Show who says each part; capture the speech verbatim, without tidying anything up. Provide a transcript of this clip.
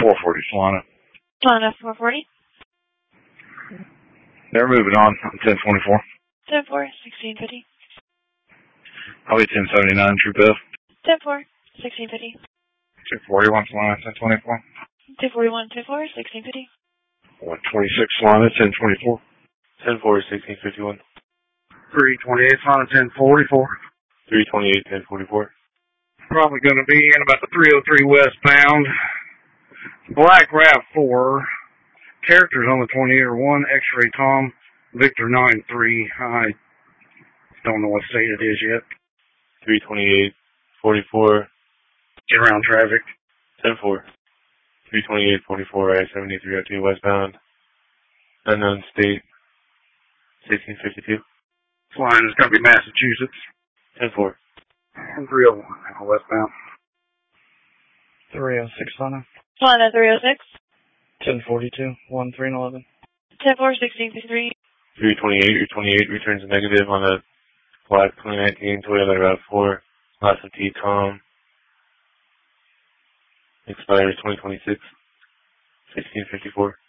Speaker 1: four forty, Solana.
Speaker 2: Solana four forty.
Speaker 1: They're moving on. I'm ten twenty-four.
Speaker 2: ten four, sixteen fifty.
Speaker 1: I'll be ten seventy-nine, True Bev.
Speaker 2: ten four, sixteen fifty.
Speaker 1: two forty-one, Solana, ten twenty-four.
Speaker 2: two forty-one, ten four, sixteen fifty.
Speaker 1: one twenty-six, Solana, ten twenty-four.
Speaker 3: ten four, sixteen fifty-one.
Speaker 1: three twenty-eight, Solana, ten forty-four.
Speaker 3: three twenty-eight, ten forty-four.
Speaker 1: Probably going to be in about the three oh three westbound. Black Rav four. Characters on the twenty-eight are one, X-Ray Tom, Victor nine three. I don't know what state it is yet.
Speaker 3: three twenty-eight, forty-four.
Speaker 1: Get around traffic.
Speaker 3: ten four. three twenty-eight, forty-four, I seventy-three oh two westbound. Unknown state, sixteen fifty-two.
Speaker 1: Flying is going to be Massachusetts.
Speaker 3: ten four.
Speaker 1: three oh one westbound.
Speaker 4: three oh six, Solana.
Speaker 2: Solana three oh six.
Speaker 4: ten forty-two, one three and eleven.
Speaker 2: ten four, sixteen fifty-three.
Speaker 3: three twenty-eight, three twenty-eight returns a negative on a black twenty nineteen Toyota RAV four. Lots of T Tom. Expires twenty twenty-six. sixteen fifty-four.